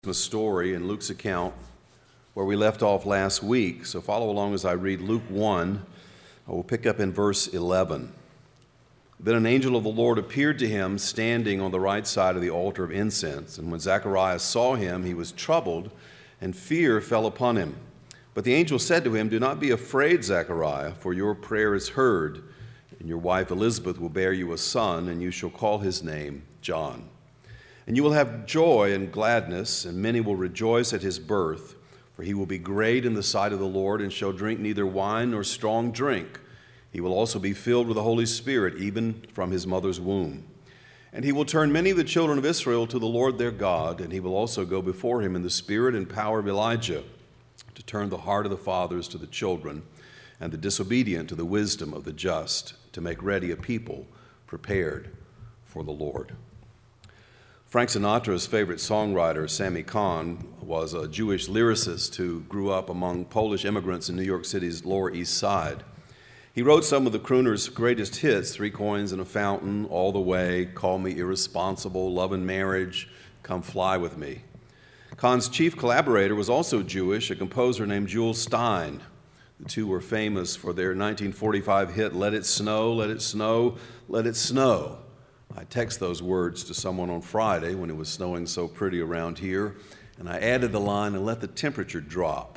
Christmas story in Luke's account where we left off last week. So follow along as I read Luke 1. I will pick up in verse 11. Then an angel of the Lord appeared to him standing on the right side of the altar of incense. And when Zacharias saw him, he was troubled, and fear fell upon him. But the angel said to him, "Do not be afraid, Zechariah, for your prayer is heard, and your wife Elizabeth will bear you a son, and you shall call his name John. And you will have joy and gladness, and many will rejoice at his birth, for he will be great in the sight of the Lord, and shall drink neither wine nor strong drink. He will also be filled with the Holy Spirit, even from his mother's womb. And he will turn many of the children of Israel to the Lord their God, and he will also go before him in the spirit and power of Elijah, to turn the heart of the fathers to the children, and the disobedient to the wisdom of the just, to make ready a people prepared for the Lord." Frank Sinatra's favorite songwriter, Sammy Cahn, was a Jewish lyricist who grew up among Polish immigrants in New York City's Lower East Side. He wrote some of the crooner's greatest hits: "Three Coins in a Fountain," "All the Way," "Call Me Irresponsible," "Love and Marriage," "Come Fly With Me." Kahn's chief collaborator was also Jewish, a composer named Jules Stein. The two were famous for their 1945 hit, "Let It Snow, Let It Snow, Let It Snow." I texted those words to someone on Friday when it was snowing so pretty around here, and I added the line, "and let the temperature drop."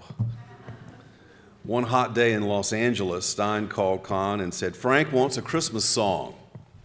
One hot day in Los Angeles, Stein called Kahn and said, "Frank wants a Christmas song."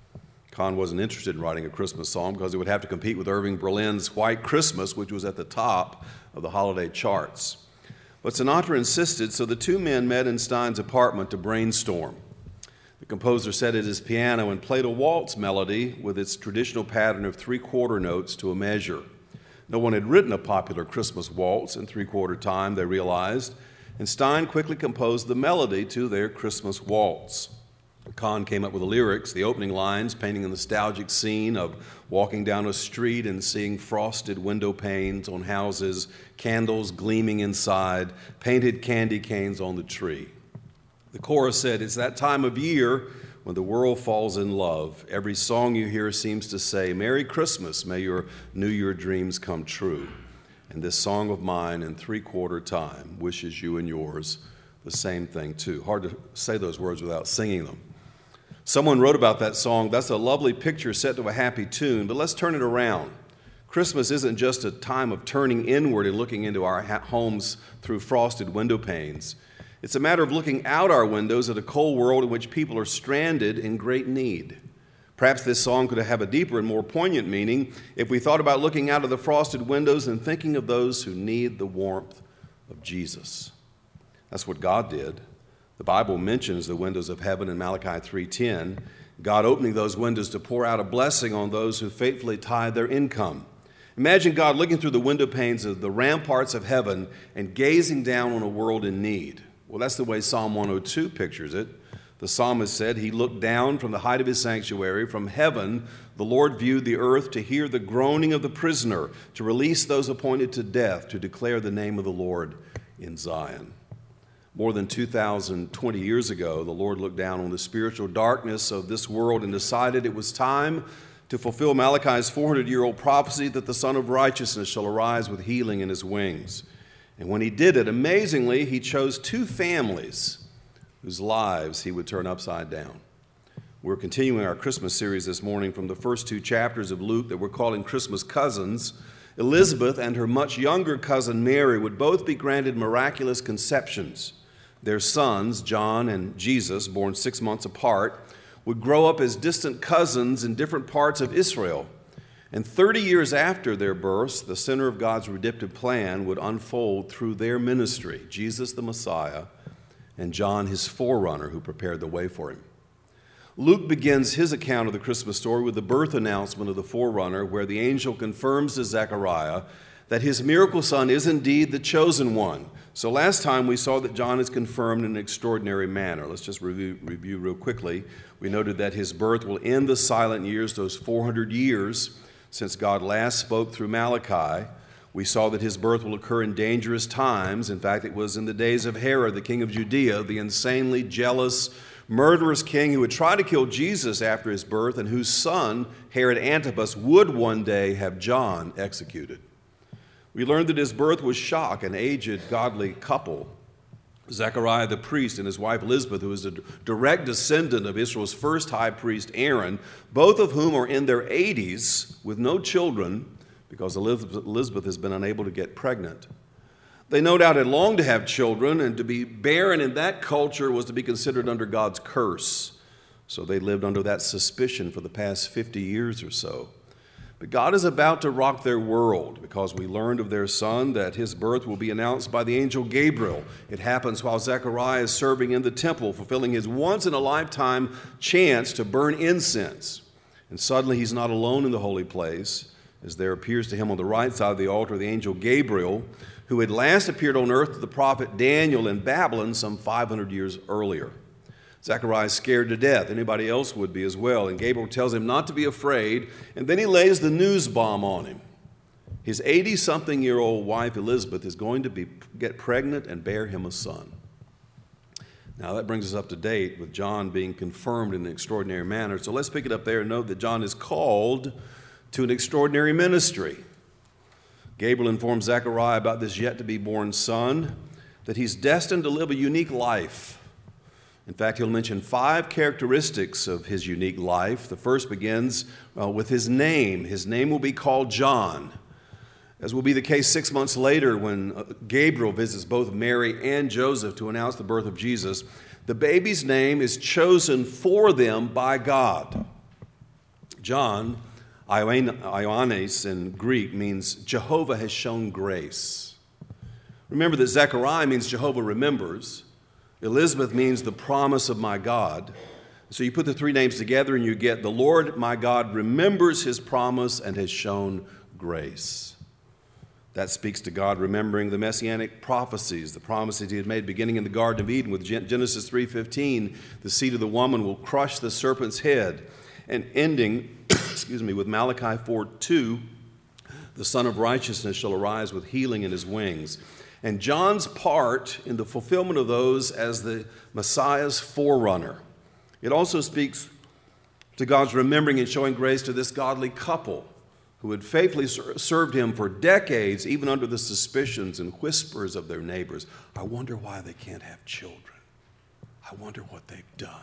Kahn wasn't interested in writing a Christmas song because it would have to compete with Irving Berlin's "White Christmas," which was at the top of the holiday charts. But Sinatra insisted, so the two men met in Stein's apartment to brainstorm. The composer sat at his piano and played a waltz melody with its traditional pattern of three-quarter notes to a measure. No one had written a popular Christmas waltz in three-quarter time, they realized, and Stein quickly composed the melody to their Christmas waltz. Kahn came up with the lyrics, the opening lines painting a nostalgic scene of walking down a street and seeing frosted window panes on houses, candles gleaming inside, painted candy canes on the tree. The chorus said, "It's that time of year when the world falls in love. Every song you hear seems to say, 'Merry Christmas, may your New Year dreams come true.' And this song of mine in three-quarter time wishes you and yours the same thing too." Hard to say those words without singing them. Someone wrote about that song, "That's a lovely picture set to a happy tune, but let's turn it around. Christmas isn't just a time of turning inward and looking into our homes through frosted window panes. It's a matter of looking out our windows at a cold world in which people are stranded in great need." Perhaps this song could have a deeper and more poignant meaning if we thought about looking out of the frosted windows and thinking of those who need the warmth of Jesus. That's what God did. The Bible mentions the windows of heaven in Malachi 3:10, God opening those windows to pour out a blessing on those who faithfully tithe their income. Imagine God looking through the window panes of the ramparts of heaven and gazing down on a world in need. Well, that's the way Psalm 102 pictures it. The psalmist said, "He looked down from the height of his sanctuary. From heaven, the Lord viewed the earth to hear the groaning of the prisoner, to release those appointed to death, to declare the name of the Lord in Zion." More than 2020 years ago, the Lord looked down on the spiritual darkness of this world and decided it was time to fulfill Malachi's 400-year-old prophecy that the Son of Righteousness shall arise with healing in his wings. And when he did it, amazingly, he chose two families whose lives he would turn upside down. We're continuing our Christmas series this morning from the first two chapters of Luke that we're calling Christmas Cousins. Elizabeth and her much younger cousin Mary would both be granted miraculous conceptions. Their sons, John and Jesus, born 6 months apart, would grow up as distant cousins in different parts of Israel. And 30 years after their births, the center of God's redemptive plan would unfold through their ministry, Jesus the Messiah and John his forerunner who prepared the way for him. Luke begins his account of the Christmas story with the birth announcement of the forerunner, where the angel confirms to Zechariah that his miracle son is indeed the chosen one. So last time we saw that John is confirmed in an extraordinary manner. Let's just review real quickly. We noted that his birth will end the silent years, those 400 years since God last spoke through Malachi. We saw that his birth will occur in dangerous times. In fact, it was in the days of Herod, the king of Judea, the insanely jealous, murderous king who would try to kill Jesus after his birth and whose son, Herod Antipas, would one day have John executed. We learned that his birth was shock, an aged, godly couple, Zechariah the priest and his wife Elizabeth, who is a direct descendant of Israel's first high priest Aaron, both of whom are in their 80s with no children because Elizabeth has been unable to get pregnant. They no doubt had longed to have children, and to be barren in that culture was to be considered under God's curse. So they lived under that suspicion for the past 50 years or so. But God is about to rock their world because we learned of their son that his birth will be announced by the angel Gabriel. It happens while Zechariah is serving in the temple, fulfilling his once-in-a-lifetime chance to burn incense. And suddenly he's not alone in the holy place, as there appears to him on the right side of the altar the angel Gabriel, who had last appeared on earth to the prophet Daniel in Babylon some 500 years earlier. Zechariah is scared to death. Anybody else would be as well. And Gabriel tells him not to be afraid, and then he lays the news bomb on him. His 80-something-year-old wife Elizabeth is going to get pregnant and bear him a son. Now that brings us up to date with John being confirmed in an extraordinary manner. So let's pick it up there and note that John is called to an extraordinary ministry. Gabriel informs Zechariah about this yet-to-be-born son, that he's destined to live a unique life. In fact, he'll mention 5 characteristics of his unique life. The first begins with his name. His name will be called John, as will be the case 6 months later when Gabriel visits both Mary and Joseph to announce the birth of Jesus. The baby's name is chosen for them by God. John, Ioannes in Greek, means Jehovah has shown grace. Remember that Zechariah means Jehovah remembers. Elizabeth means the promise of my God. So you put the 3 names together and you get the Lord my God remembers his promise and has shown grace. That speaks to God remembering the messianic prophecies, the promises he had made beginning in the Garden of Eden with Genesis 3:15, the seed of the woman will crush the serpent's head, and ending with Malachi 4:2, the Son of Righteousness shall arise with healing in his wings. And John's part in the fulfillment of those as the Messiah's forerunner. It also speaks to God's remembering and showing grace to this godly couple who had faithfully served him for decades, even under the suspicions and whispers of their neighbors. I wonder why they can't have children. I wonder what they've done.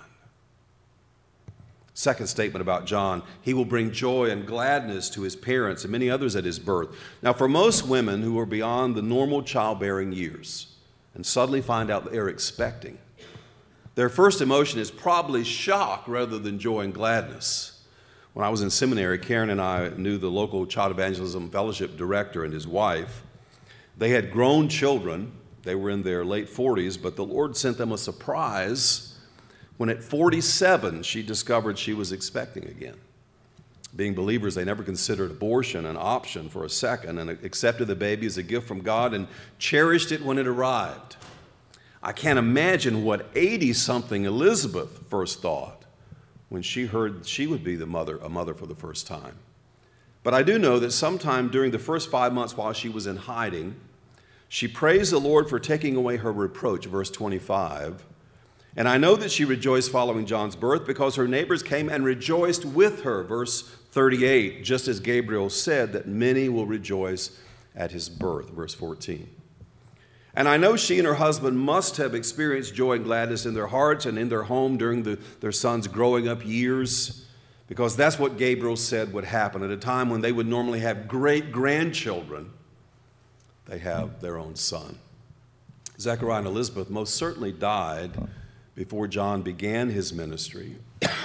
Second statement about John, he will bring joy and gladness to his parents and many others at his birth. Now, for most women who are beyond the normal childbearing years and suddenly find out they're expecting, their first emotion is probably shock rather than joy and gladness. When I was in seminary, Karen and I knew the local Child Evangelism Fellowship director and his wife. They had grown children. They were in their late 40s, but the Lord sent them a surprise when at 47, she discovered she was expecting again. Being believers, they never considered abortion an option for a second and accepted the baby as a gift from God and cherished it when it arrived. I can't imagine what 80-something Elizabeth first thought when she heard she would be a mother for the first time. But I do know that sometime during the first 5 months while she was in hiding, she praised the Lord for taking away her reproach, verse 25. And I know that she rejoiced following John's birth because her neighbors came and rejoiced with her, verse 38, just as Gabriel said that many will rejoice at his birth, verse 14. And I know she and her husband must have experienced joy and gladness in their hearts and in their home during their son's growing up years, because that's what Gabriel said would happen. At a time when they would normally have great grandchildren, they have their own son. Zechariah and Elizabeth most certainly died before John began his ministry.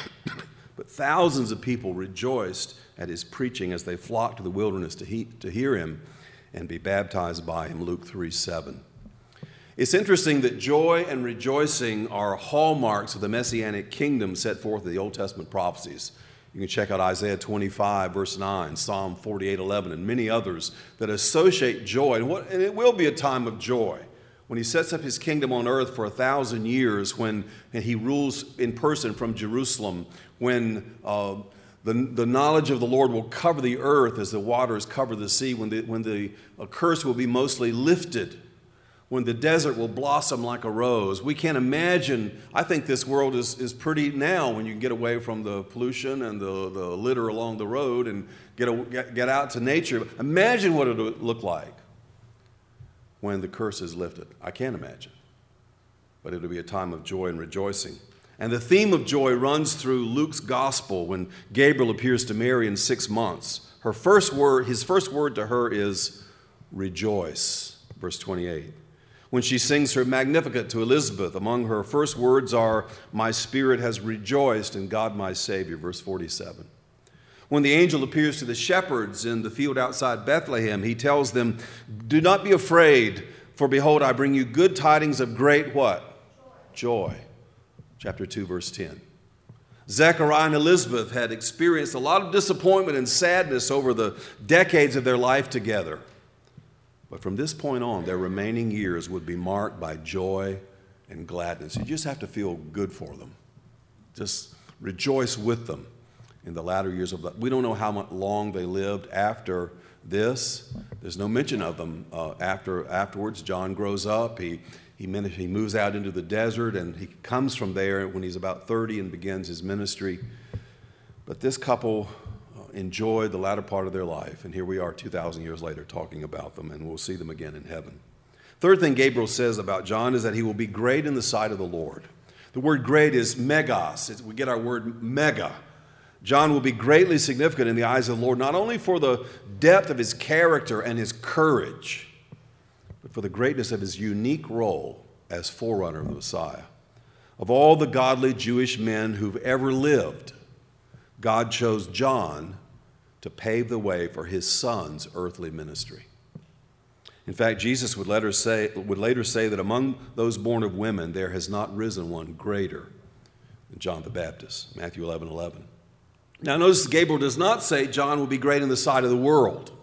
But thousands of people rejoiced at his preaching as they flocked to the wilderness to hear him and be baptized by him, Luke 3:7. It's interesting that joy and rejoicing are hallmarks of the Messianic kingdom set forth in the Old Testament prophecies. You can check out Isaiah 25, verse 9, Psalm 48:11, and many others that associate joy. And it will be a time of joy when he sets up his kingdom on earth for 1,000 years, when he rules in person from Jerusalem, when the knowledge of the Lord will cover the earth as the waters cover the sea, when the curse will be mostly lifted, when the desert will blossom like a rose. We can't imagine. I think this world is pretty now when you get away from the pollution and the litter along the road and get out to nature. Imagine what it would look like when the curse is lifted? I can't imagine. But it'll be a time of joy and rejoicing. And the theme of joy runs through Luke's gospel when Gabriel appears to Mary in 6 months. His first word to her is rejoice, verse 28. When she sings her Magnificat to Elizabeth, among her first words are, my spirit has rejoiced in God my Savior, verse 47. When the angel appears to the shepherds in the field outside Bethlehem, he tells them, do not be afraid, for behold, I bring you good tidings of great what? Joy. Chapter 2, verse 10. Zechariah and Elizabeth had experienced a lot of disappointment and sadness over the decades of their life together. But from this point on, their remaining years would be marked by joy and gladness. You just have to feel good for them. Just rejoice with them in the latter years of life. We don't know how much long they lived after this. There's no mention of them afterwards. John grows up. He moves out into the desert, and he comes from there when he's about 30 and begins his ministry. But this couple enjoyed the latter part of their life, and here we are 2,000 years later talking about them, and we'll see them again in heaven. Third thing Gabriel says about John is that he will be great in the sight of the Lord. The word great is megas. We get our word mega. John will be greatly significant in the eyes of the Lord, not only for the depth of his character and his courage, but for the greatness of his unique role as forerunner of the Messiah. Of all the godly Jewish men who've ever lived, God chose John to pave the way for his son's earthly ministry. In fact, Jesus would later say that among those born of women, there has not risen one greater than John the Baptist, Matthew 11:11. Now notice Gabriel does not say John will be great in the sight of the world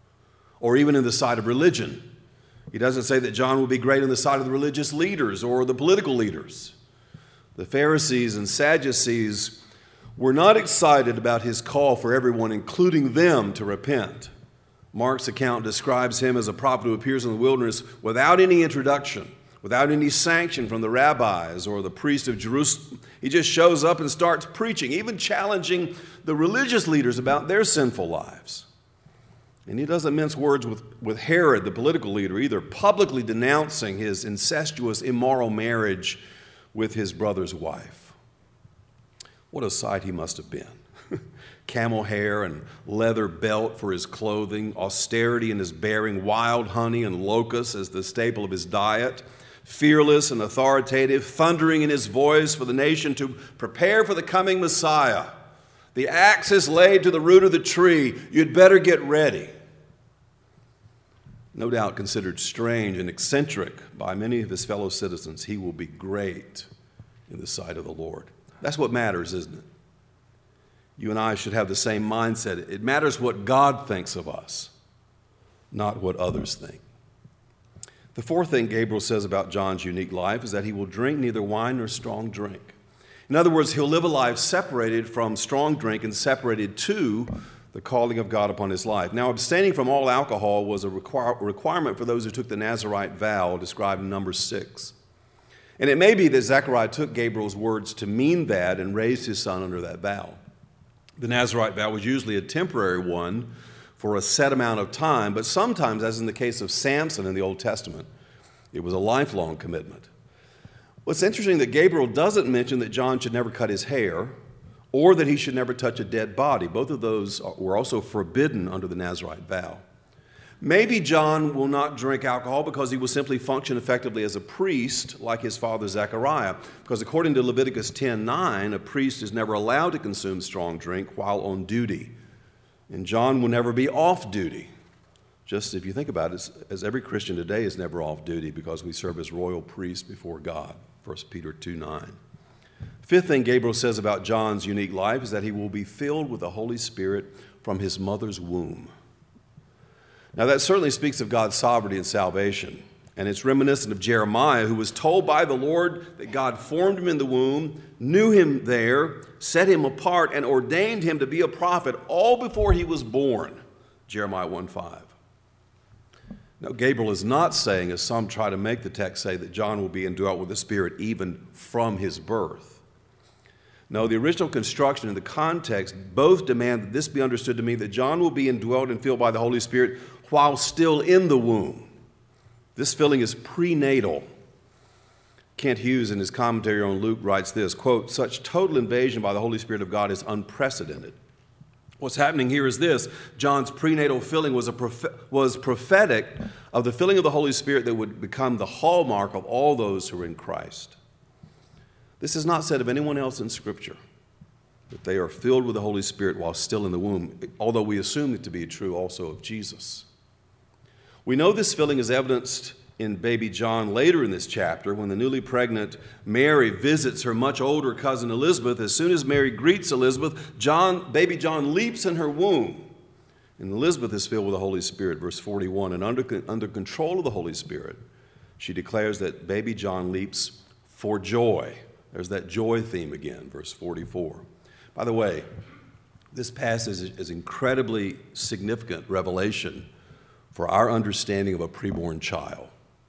or even in the sight of religion. He doesn't say that John will be great in the sight of the religious leaders or the political leaders. The Pharisees and Sadducees were not excited about his call for everyone, including them, to repent. Mark's account describes him as a prophet who appears in the wilderness without any introduction, without any sanction from the rabbis or the priest of Jerusalem. He just shows up and starts preaching, even challenging the religious leaders about their sinful lives. And he doesn't mince words with Herod, the political leader, either publicly denouncing his incestuous, immoral marriage with his brother's wife. What a sight he must have been. Camel hair and leather belt for his clothing, austerity in his bearing, wild honey and locusts as the staple of his diet, fearless and authoritative, thundering in his voice for the nation to prepare for the coming Messiah. The axe is laid to the root of the tree. You'd better get ready. No doubt considered strange and eccentric by many of his fellow citizens, he will be great in the sight of the Lord. That's what matters, isn't it? You and I should have the same mindset. It matters what God thinks of us, not what others think. The fourth thing Gabriel says about John's unique life is that he will drink neither wine nor strong drink. In other words, he'll live a life separated from strong drink and separated to the calling of God upon his life. Now, abstaining from all alcohol was a requirement for those who took the Nazirite vow described in Numbers 6. And it may be that Zechariah took Gabriel's words to mean that and raised his son under that vow. The Nazirite vow was usually a temporary one for a set amount of time, but sometimes, as in the case of Samson in the Old Testament, it was a lifelong commitment. What's interesting that Gabriel doesn't mention that John should never cut his hair or that he should never touch a dead body. Both of those were also forbidden under the Nazirite vow. Maybe John will not drink alcohol because he will simply function effectively as a priest like his father Zechariah, because according to Leviticus 10:9, a priest is never allowed to consume strong drink while on duty. And John will never be off duty. Just if you think about it, as every Christian today is never off duty because we serve as royal priests before God, 1 Peter 2:9. Fifth thing Gabriel says about John's unique life is that he will be filled with the Holy Spirit from his mother's womb. Now that certainly speaks of God's sovereignty and salvation, and it's reminiscent of Jeremiah, who was told by the Lord that God formed him in the womb, knew him there, set him apart, and ordained him to be a prophet all before he was born, Jeremiah 1:5. Now, Gabriel is not saying, as some try to make the text say, that John will be indwelt with the Spirit even from his birth. No, the original construction and the context both demand that this be understood to mean that John will be indwelt and filled by the Holy Spirit while still in the womb. This filling is prenatal. Kent Hughes, in his commentary on Luke, writes this, quote, "Such total invasion by the Holy Spirit of God is unprecedented. What's happening here is this: John's prenatal filling was prophetic of the filling of the Holy Spirit that would become the hallmark of all those who are in Christ. This is not said of anyone else in Scripture, that they are filled with the Holy Spirit while still in the womb, although we assume it to be true also of Jesus. We know this filling is evidenced in baby John later in this chapter, when the newly pregnant Mary visits her much older cousin Elizabeth. As soon as Mary greets Elizabeth, baby John leaps in her womb. And Elizabeth is filled with the Holy Spirit, verse 41. And under control of the Holy Spirit, she declares that baby John leaps for joy. There's that joy theme again, verse 44. By the way, this passage is incredibly significant revelation for our understanding of a preborn child.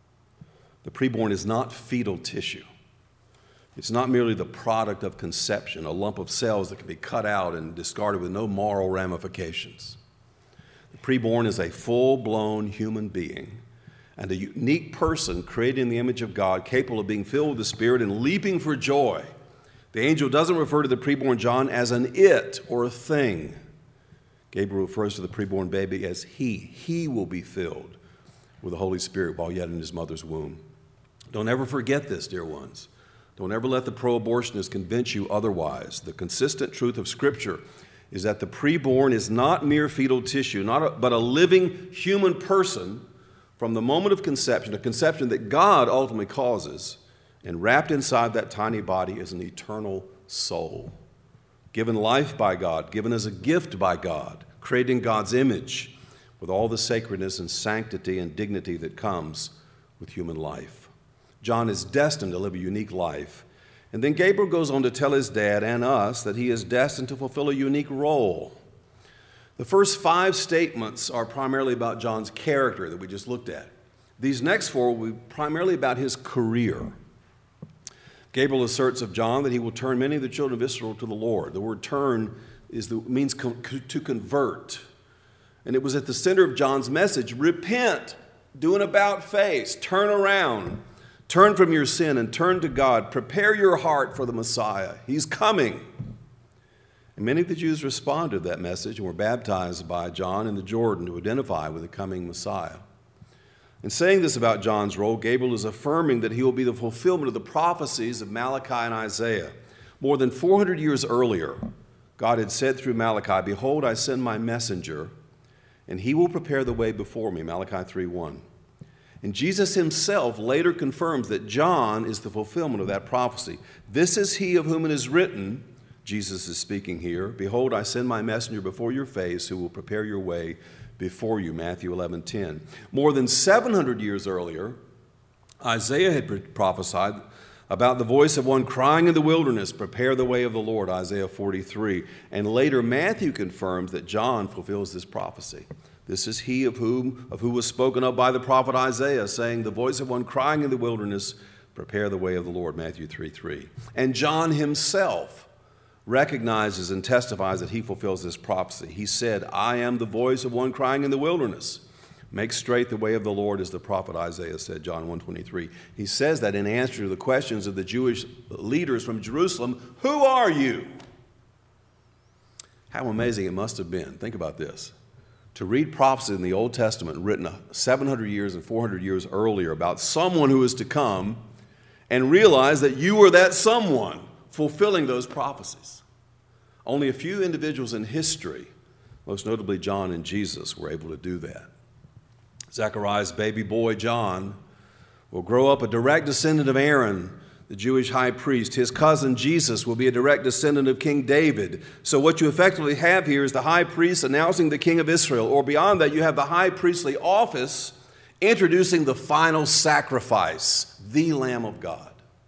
The preborn is not fetal tissue. It's not merely the product of conception, a lump of cells that can be cut out and discarded with no moral ramifications. The preborn is a full-blown human being and a unique person created in the image of God, capable of being filled with the Spirit and leaping for joy. The angel doesn't refer to the preborn John as an it or a thing. Gabriel refers to the preborn baby as he. He will be filled with the Holy Spirit while yet in his mother's womb. Don't ever forget this, dear ones. Don't ever let the pro-abortionists convince you otherwise. The consistent truth of Scripture is that the preborn is not mere fetal tissue, but a living human person from the moment of conception, a conception that God ultimately causes, and wrapped inside that tiny body is an eternal soul, given life by God, given as a gift by God, created in God's image, with all the sacredness and sanctity and dignity that comes with human life. John is destined to live a unique life. And then Gabriel goes on to tell his dad and us that he is destined to fulfill a unique role. The first 5 statements are primarily about John's character that we just looked at. These next 4 will be primarily about his career. Gabriel asserts of John that he will turn many of the children of Israel to the Lord. The word turn means to convert. And it was at the center of John's message: repent, do an about face, turn around. Turn from your sin and turn to God. Prepare your heart for the Messiah. He's coming. And many of the Jews responded to that message and were baptized by John in the Jordan to identify with the coming Messiah. In saying this about John's role, Gabriel is affirming that he will be the fulfillment of the prophecies of Malachi and Isaiah. More than 400 years earlier, God had said through Malachi, "Behold, I send my messenger, and he will prepare the way before me," Malachi 3:1. And Jesus himself later confirms that John is the fulfillment of that prophecy. "This is he of whom it is written," Jesus is speaking here, "Behold, I send my messenger before your face who will prepare your way before you," Matthew 11:10. More than 700 years earlier, Isaiah had prophesied about the voice of one crying in the wilderness, "Prepare the way of the Lord," Isaiah 43. And later Matthew confirms that John fulfills this prophecy. "This is he of who was spoken of by the prophet Isaiah, saying, the voice of one crying in the wilderness, prepare the way of the Lord," Matthew 3:3. And John himself recognizes and testifies that he fulfills this prophecy. He said, "I am the voice of one crying in the wilderness. Make straight the way of the Lord," as the prophet Isaiah said, John 1:23. He says that in answer to the questions of the Jewish leaders from Jerusalem, "Who are you?" How amazing it must have been. Think about this. To read prophecy in the Old Testament written 700 years and 400 years earlier about someone who is to come, and realize that you are that someone fulfilling those prophecies. Only a few individuals in history, most notably John and Jesus, were able to do that. Zechariah's baby boy John will grow up a direct descendant of Aaron, the Jewish high priest. His cousin Jesus will be a direct descendant of King David. So what you effectively have here is the high priest announcing the king of Israel, or beyond that, you have the high priestly office introducing the final sacrifice, the Lamb of God.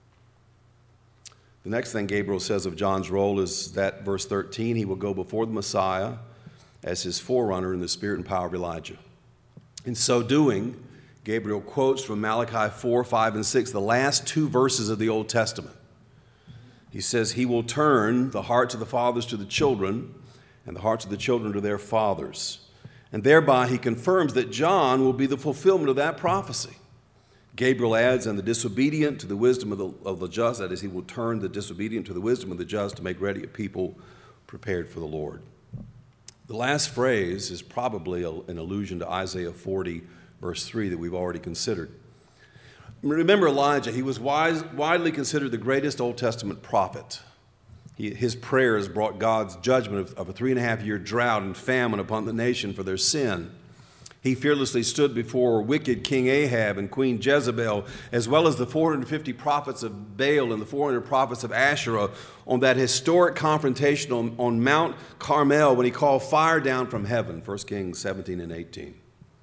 The next thing Gabriel says of John's role is that, verse 13, he will go before the Messiah as his forerunner in the spirit and power of Elijah. In so doing, Gabriel quotes from Malachi 4, 5, and 6, the last 2 verses of the Old Testament. He says, "He will turn the hearts of the fathers to the children, and the hearts of the children to their fathers." And thereby he confirms that John will be the fulfillment of that prophecy. Gabriel adds, and the disobedient to the wisdom of the just, that is, he will turn the disobedient to the wisdom of the just to make ready a people prepared for the Lord. The last phrase is probably an allusion to Isaiah 40, verse 3 that we've already considered. Remember Elijah, he was widely considered the greatest Old Testament prophet. His prayers brought God's judgment of a 3.5-year drought and famine upon the nation for their sin. He fearlessly stood before wicked King Ahab and Queen Jezebel, as well as the 450 prophets of Baal and the 400 prophets of Asherah, on that historic confrontation on Mount Carmel when he called fire down from heaven, 1 Kings 17 and 18.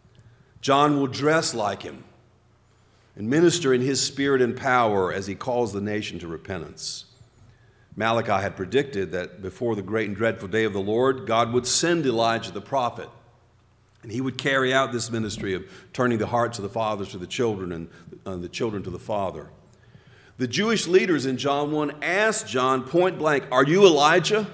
John will dress like him and minister in his spirit and power as he calls the nation to repentance. Malachi had predicted that before the great and dreadful day of the Lord, God would send Elijah the prophet, and he would carry out this ministry of turning the hearts of the fathers to the children and the children to the father. The Jewish leaders in John 1 asked John point blank, "Are you Elijah?"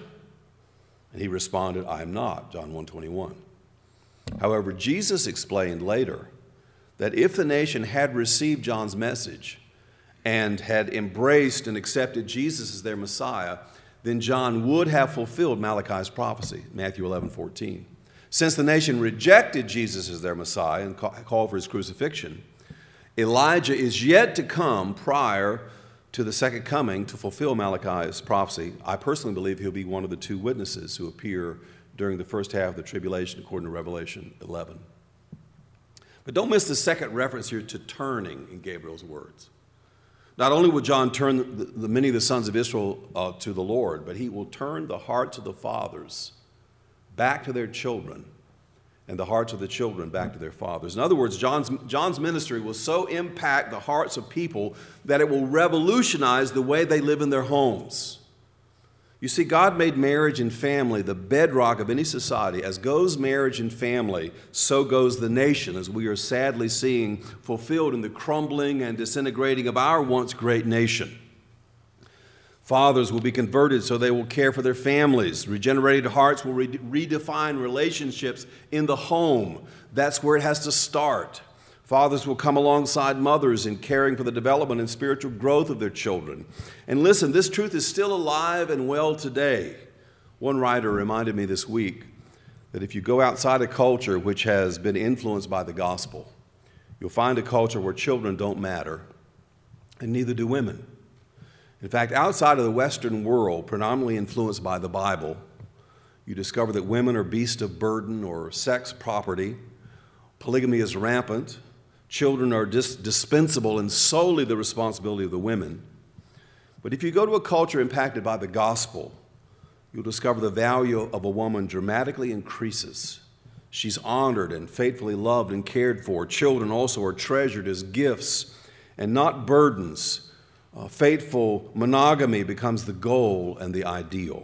And he responded, "I am not," John 1:21. However, Jesus explained later that if the nation had received John's message and had embraced and accepted Jesus as their Messiah, then John would have fulfilled Malachi's prophecy, Matthew 11:14. Since the nation rejected Jesus as their Messiah and called for his crucifixion, Elijah is yet to come prior to the second coming to fulfill Malachi's prophecy. I personally believe he'll be one of the two witnesses who appear during the first half of the tribulation, according to Revelation 11. But don't miss the second reference here to turning in Gabriel's words. Not only will John turn many of the sons of Israel to the Lord, but he will turn the hearts of the fathers back to their children, and the hearts of the children back to their fathers. In other words, John's ministry will so impact the hearts of people that it will revolutionize the way they live in their homes. You see, God made marriage and family the bedrock of any society. As goes marriage and family, so goes the nation, as we are sadly seeing fulfilled in the crumbling and disintegrating of our once great nation. Fathers will be converted so they will care for their families. Regenerated hearts will redefine relationships in the home. That's where it has to start. Fathers will come alongside mothers in caring for the development and spiritual growth of their children. And listen, this truth is still alive and well today. One writer reminded me this week that if you go outside a culture which has been influenced by the gospel, you'll find a culture where children don't matter, and neither do women. In fact, outside of the Western world, predominantly influenced by the Bible, you discover that women are beasts of burden or sex property. Polygamy is rampant. Children are dispensable and solely the responsibility of the women. But if you go to a culture impacted by the gospel, you'll discover the value of a woman dramatically increases. She's honored and faithfully loved and cared for. Children also are treasured as gifts and not burdens. Faithful monogamy becomes the goal and the ideal.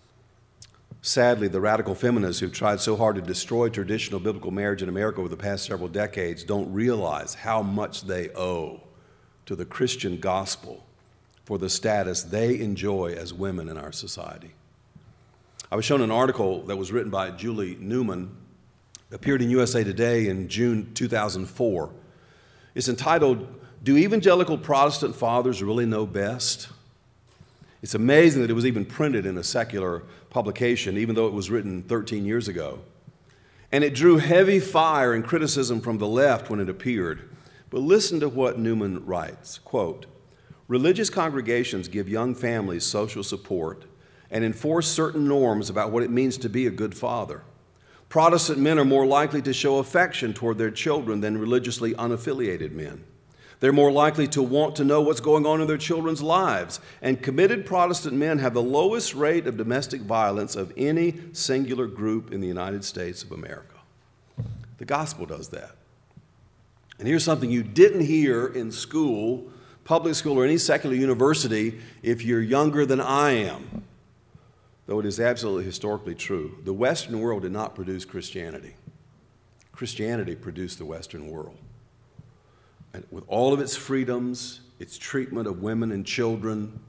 Sadly, the radical feminists who've tried so hard to destroy traditional biblical marriage in America over the past several decades don't realize how much they owe to the Christian gospel for the status they enjoy as women in our society. I was shown an article that was written by Julie Newman, appeared in USA Today in June 2004. It's entitled, "Do Evangelical Protestant Fathers Really Know Best?" It's amazing that it was even printed in a secular publication, even though it was written 13 years ago. And it drew heavy fire and criticism from the left when it appeared. But listen to what Newman writes, quote, "Religious congregations give young families social support and enforce certain norms about what it means to be a good father. Protestant men are more likely to show affection toward their children than religiously unaffiliated men. They're more likely to want to know what's going on in their children's lives. And committed Protestant men have the lowest rate of domestic violence of any singular group in the United States of America." The gospel does that. And here's something you didn't hear in school, public school, or any secular university if you're younger than I am, though it is absolutely historically true. The Western world did not produce Christianity. Christianity produced the Western world. And with all of its freedoms, its treatment of women and children,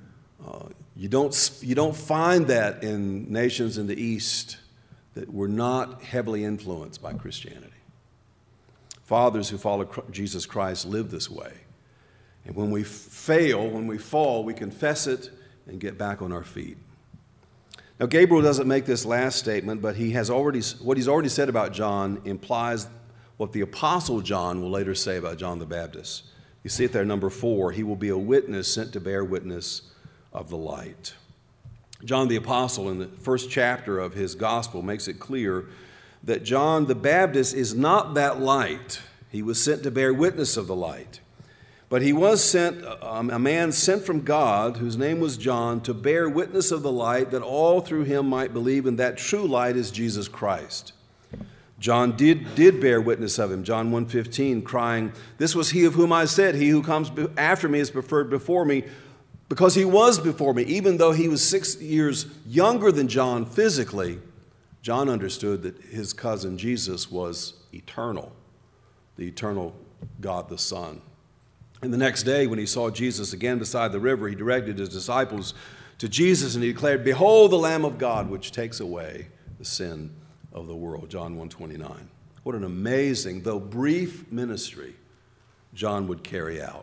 you don't find that in nations in the East that were not heavily influenced by Christianity. Fathers who follow Jesus Christ live this way. And when we fail, when we fall, we confess it and get back on our feet. Now, Gabriel doesn't make this last statement, but what he's already said about John implies what the Apostle John will later say about John the Baptist. You see it there, number 4. He will be a witness sent to bear witness of the light. John the Apostle, in the first chapter of his gospel, makes it clear that John the Baptist is not that light. He was sent to bear witness of the light. But he was sent, a man sent from God, whose name was John, to bear witness of the light, that all through him might believe, and that true light is Jesus Christ. John did bear witness of him, John 1:15, crying, "This was he of whom I said, he who comes after me is preferred before me," because he was before me. Even though he was 6 years younger than John physically, John understood that his cousin Jesus was eternal, the eternal God the Son. And the next day, when he saw Jesus again beside the river, he directed his disciples to Jesus, and he declared, "Behold the Lamb of God, which takes away the sin of the world." John 1:29. What an amazing, though brief, ministry John would carry out.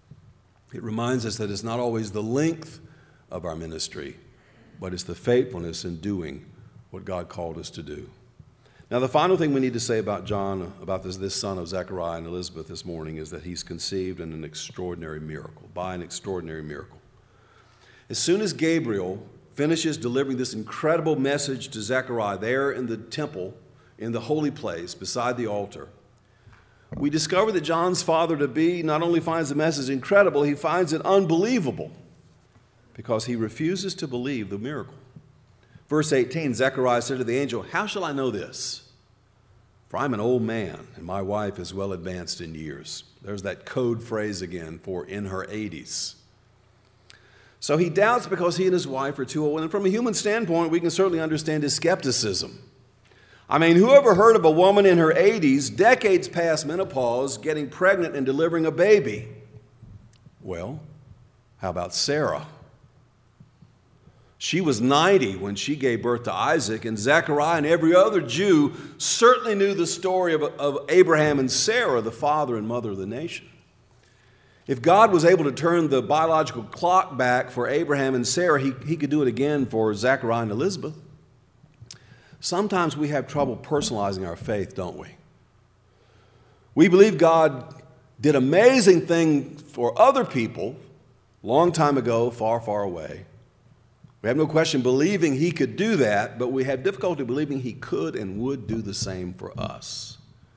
It reminds us that it's not always the length of our ministry, but it's the faithfulness in doing what God called us to do. Now, the final thing we need to say about John, about this son of Zechariah and Elizabeth this morning, is that he's conceived in an extraordinary miracle, by an extraordinary miracle. As soon as Gabriel finishes delivering this incredible message to Zechariah there in the temple, in the holy place, beside the altar, we discover that John's father-to-be not only finds the message incredible, he finds it unbelievable because he refuses to believe the miracle. Verse 18, Zechariah said to the angel, "How shall I know this? For I'm an old man, and my wife is well advanced in years." There's that code phrase again for in her 80s. So he doubts because he and his wife are too old. And from a human standpoint, we can certainly understand his skepticism. I mean, who ever heard of a woman in her 80s, decades past menopause, getting pregnant and delivering a baby? Well, how about Sarah? She was 90 when she gave birth to Isaac, and Zechariah and every other Jew certainly knew the story of Abraham and Sarah, the father and mother of the nation. If God was able to turn the biological clock back for Abraham and Sarah, he could do it again for Zechariah and Elizabeth. Sometimes we have trouble personalizing our faith, don't we? We believe God did amazing things for other people long time ago, far, far away. We have no question believing he could do that, but we have difficulty believing he could and would do the same for us.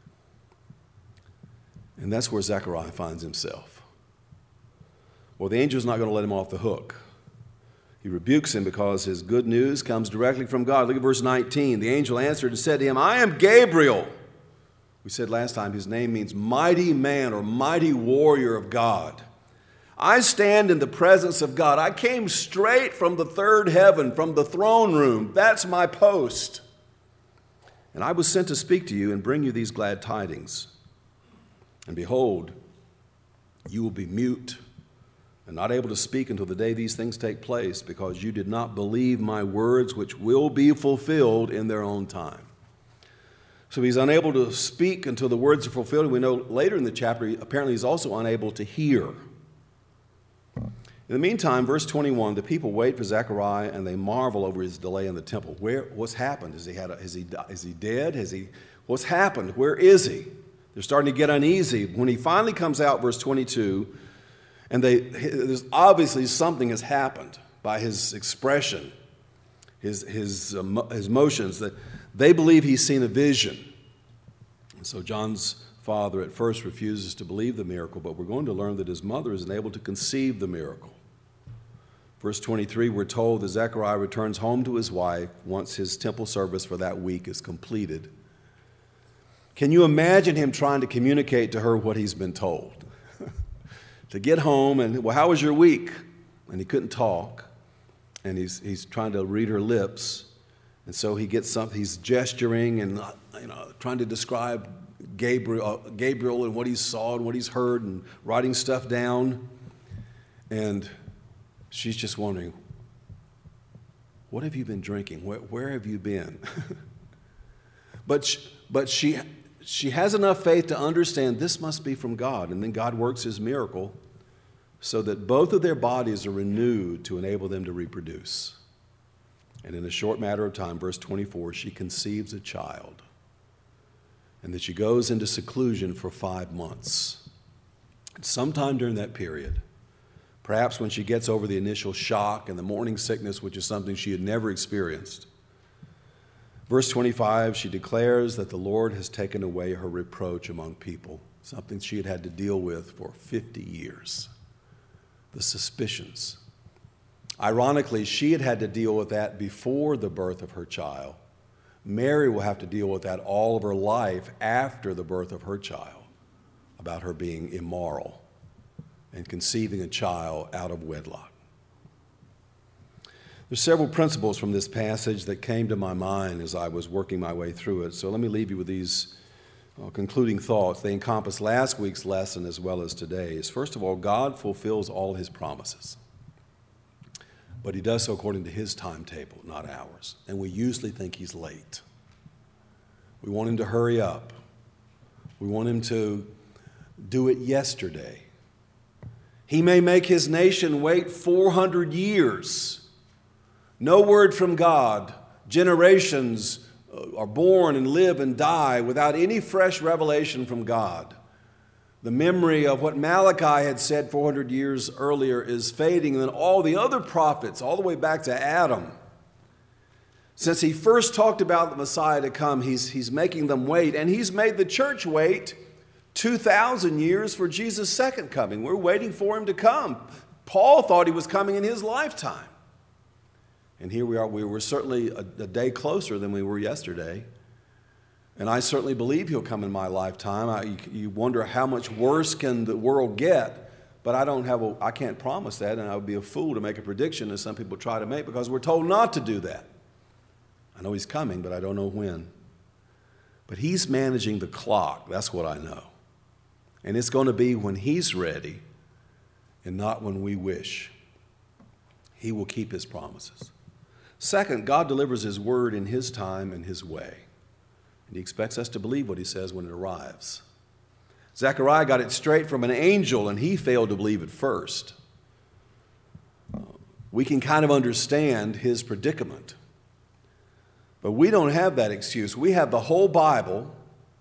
And that's where Zechariah finds himself. Well, the angel's not going to let him off the hook. He rebukes him because his good news comes directly from God. Look at verse 19. The angel answered and said to him, "I am Gabriel." We said last time his name means mighty man or mighty warrior of God. "I stand in the presence of God." I came straight from the third heaven, from the throne room. That's my post. "And I was sent to speak to you and bring you these glad tidings. And behold, you will be mute and not able to speak until the day these things take place, because you did not believe my words, which will be fulfilled in their own time." So he's unable to speak until the words are fulfilled. We know later in the chapter, apparently he's also unable to hear. In the meantime, verse 21, the people wait for Zechariah and they marvel over his delay in the temple. What's happened? Is he dead? What's happened? Where is he? They're starting to get uneasy. When he finally comes out, verse 22, and there's obviously something has happened by his expression, his motions, that they believe he's seen a vision. And so John's father at first refuses to believe the miracle, but we're going to learn that his mother is unable to conceive the miracle. Verse 23, we're told that Zechariah returns home to his wife once his temple service for that week is completed. Can you imagine him trying to communicate to her what he's been told? To get home and, "Well, how was your week?" And he couldn't talk, and he's trying to read her lips, and so he gets something. He's gesturing and trying to describe Gabriel and what he saw and what he's heard, and writing stuff down, and she's just wondering, "What have you been drinking? Where have you been?" But she she has enough faith to understand this must be from God. And then God works his miracle so that both of their bodies are renewed to enable them to reproduce. And in a short matter of time, verse 24, she conceives a child. And that she goes into seclusion for 5 months. And sometime during that period, perhaps when she gets over the initial shock and the morning sickness, which is something she had never experienced, verse 25, she declares that the Lord has taken away her reproach among people, something she had had to deal with for 50 years. The suspicions. Ironically, she had had to deal with that before the birth of her child. Mary will have to deal with that all of her life after the birth of her child, about her being immoral and conceiving a child out of wedlock. There's several principles from this passage that came to my mind as I was working my way through it. So let me leave you with these concluding thoughts. They encompass last week's lesson as well as today's. First of all, God fulfills all his promises. But he does so according to his timetable, not ours. And we usually think he's late. We want him to hurry up. We want him to do it yesterday. He may make his nation wait 400 years. No word from God. Generations are born and live and die without any fresh revelation from God. The memory of what Malachi had said 400 years earlier is fading. And then all the other prophets, all the way back to Adam, since he first talked about the Messiah to come, he's making them wait. And he's made the church wait 2,000 years for Jesus' second coming. We're waiting for him to come. Paul thought he was coming in his lifetime. And here we are. We were certainly a day closer than we were yesterday. And I certainly believe he'll come in my lifetime. You wonder how much worse can the world get, but I can't promise that, and I would be a fool to make a prediction as some people try to make because we're told not to do that. I know he's coming, but I don't know when. But he's managing the clock, that's what I know. And it's going to be when he's ready and not when we wish. He will keep his promises. Second, God delivers his word in his time and his way. And he expects us to believe what he says when it arrives. Zechariah got it straight from an angel, and he failed to believe it first. We can kind of understand his predicament. But we don't have that excuse. We have the whole Bible.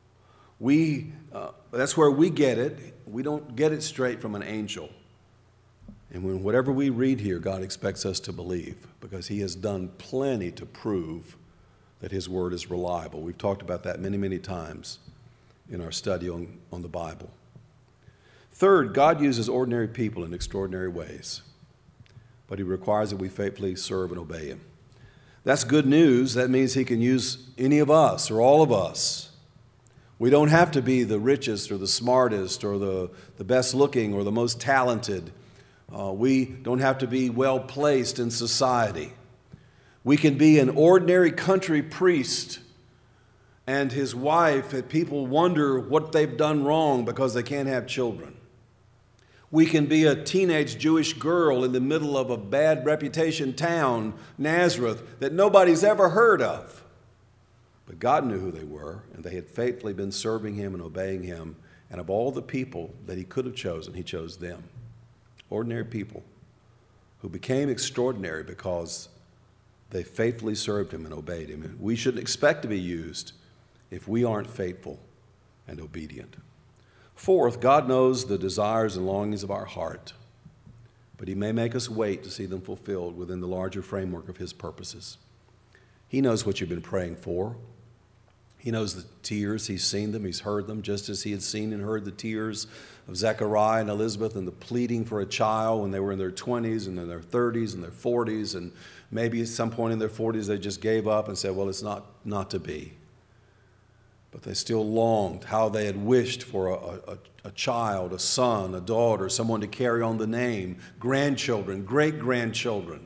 That's where we get it. We don't get it straight from an angel. And when whatever we read here, God expects us to believe, because he has done plenty to prove that his word is reliable. We've talked about that many, many times in our study on the Bible. Third, God uses ordinary people in extraordinary ways, but he requires that we faithfully serve and obey him. That's good news. That means he can use any of us or all of us. We don't have to be the richest or the smartest or the best looking or the most talented. We don't have to be well placed in society. We can be an ordinary country priest and his wife, that people wonder what they've done wrong because they can't have children. We can be a teenage Jewish girl in the middle of a bad reputation town, Nazareth, that nobody's ever heard of. But God knew who they were, and they had faithfully been serving him and obeying him. And of all the people that he could have chosen, he chose them. Ordinary people who became extraordinary because they faithfully served him and obeyed him. And we shouldn't expect to be used if we aren't faithful and obedient. Fourth, God knows the desires and longings of our heart, but he may make us wait to see them fulfilled within the larger framework of his purposes. He knows what you've been praying for. He knows the tears. He's seen them. He's heard them, just as he had seen and heard the tears of Zechariah and Elizabeth and the pleading for a child when they were in their 20s and in their 30s and their 40s, and maybe at some point in their 40s they just gave up and said, well, it's not to be. But they still longed how they had wished for a child, a son, a daughter, someone to carry on the name, grandchildren, great-grandchildren.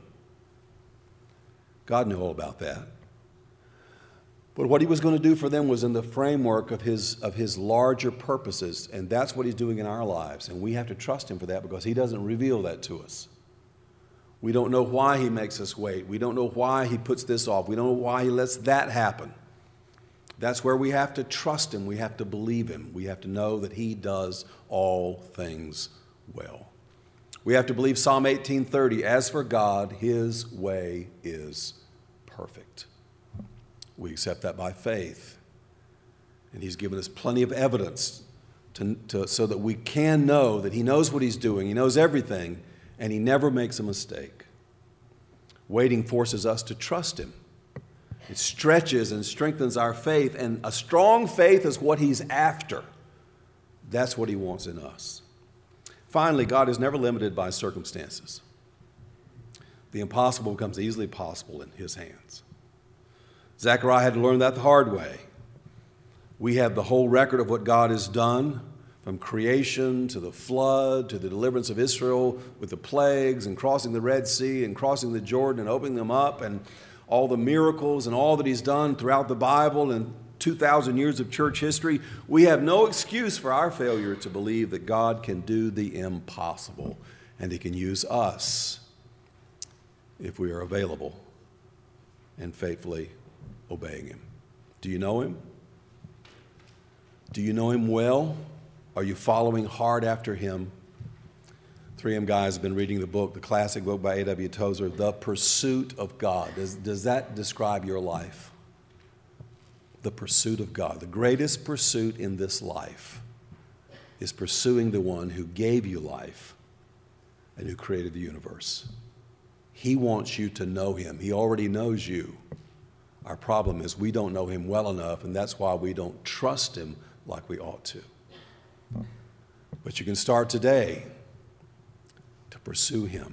God knew all about that. But what he was going to do for them was in the framework of his larger purposes, and that's what he's doing in our lives. And we have to trust him for that because he doesn't reveal that to us. We don't know why he makes us wait. We don't know why he puts this off. We don't know why he lets that happen. That's where we have to trust him. We have to believe him. We have to know that he does all things well. We have to believe Psalm 18:30, as for God, his way is perfect. We accept that by faith. And he's given us plenty of evidence so that we can know that he knows what he's doing. He knows everything, and he never makes a mistake. Waiting forces us to trust him. It stretches and strengthens our faith, and a strong faith is what he's after. That's what he wants in us. Finally, God is never limited by circumstances. The impossible becomes easily possible in his hands. Zechariah had to learn that the hard way. We have the whole record of what God has done, from creation to the flood to the deliverance of Israel with the plagues and crossing the Red Sea and crossing the Jordan and opening them up, and all the miracles and all that he's done throughout the Bible and 2,000 years of church history. We have no excuse for our failure to believe that God can do the impossible, and he can use us if we are available and faithfully obeying him. Do you know him? Do you know him well? Are you following hard after him? 3M guys have been reading the book, the classic book by A.W. Tozer, The Pursuit of God. Does that describe your life? The pursuit of God. The greatest pursuit in this life is pursuing the one who gave you life and who created the universe. He wants you to know him. He already knows you. Our problem is we don't know him well enough, and that's why we don't trust him like we ought to. But you can start today to pursue him.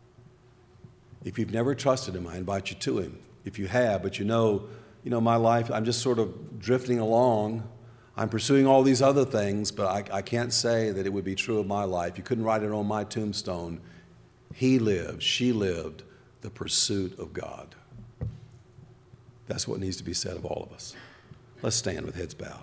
If you've never trusted him, I invite you to him. If you have, but you know my life, I'm just sort of drifting along. I'm pursuing all these other things, but I can't say that it would be true of my life. You couldn't write it on my tombstone. He lived, she lived the pursuit of God. That's what needs to be said of all of us. Let's stand with heads bowed.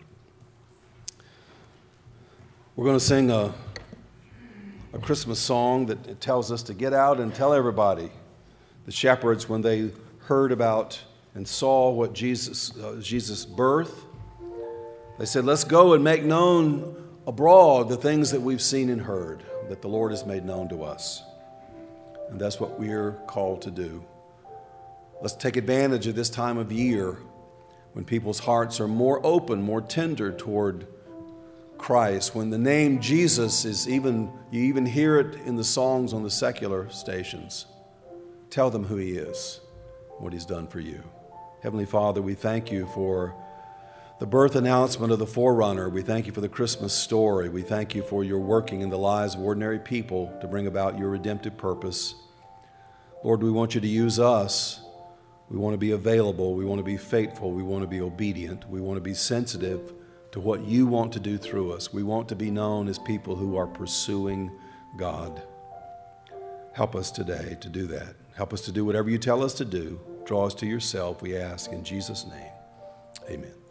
We're going to sing a Christmas song that tells us to get out and tell everybody. The shepherds, when they heard about and saw what Jesus' birth, they said, let's go and make known abroad the things that we've seen and heard, that the Lord has made known to us. And that's what we're called to do. Let's take advantage of this time of year when people's hearts are more open, more tender toward Christ, when the name Jesus is you even hear it in the songs on the secular stations. Tell them who he is, what he's done for you. Heavenly Father, we thank you for the birth announcement of the forerunner. We thank you for the Christmas story. We thank you for your working in the lives of ordinary people to bring about your redemptive purpose. Lord, we want you to use us. We want to be available. We want to be faithful. We want to be obedient. We want to be sensitive to what you want to do through us. We want to be known as people who are pursuing God. Help us today to do that. Help us to do whatever you tell us to do. Draw us to yourself, we ask in Jesus' name. Amen.